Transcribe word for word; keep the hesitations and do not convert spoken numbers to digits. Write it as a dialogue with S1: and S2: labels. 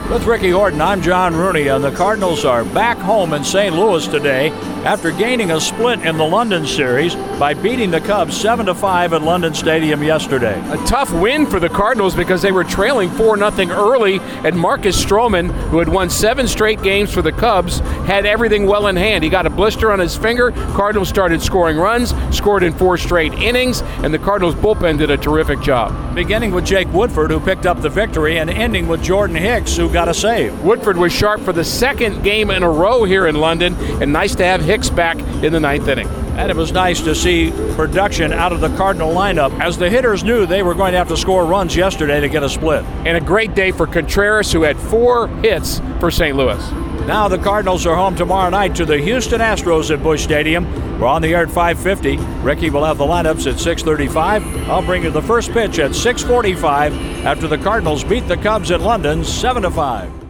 S1: With Ricky Horton, I'm John Rooney, and the Cardinals are back home in Saint Louis today after gaining a split in the London series by beating the Cubs seven to five at London Stadium yesterday.
S2: A tough win for the Cardinals because they were trailing four nothing early, and Marcus Stroman, who had won seven straight games for the Cubs, had everything well in hand. He got a blister on his finger. Cardinals started scoring runs, scored in four straight innings, and the Cardinals bullpen did a terrific job.
S1: Beginning with Jake Woodford, who picked up the victory, and ending with Jordan Hicks, who got a save.
S2: Woodford was sharp for the second game in a row here in London, and nice to have Hicks back in the ninth inning.
S1: And it was nice to see production out of the Cardinal lineup, as the hitters knew they were going to have to score runs yesterday to get a split.
S2: And a great day for Contreras, who had four hits for Saint Louis.
S1: Now the Cardinals are home tomorrow night to the Houston Astros at Busch Stadium. We're on the air at five fifty. Ricky will have the lineups at six thirty-five. I'll bring you the first pitch at six forty-five after the Cardinals beat the Cubs at London seven to five.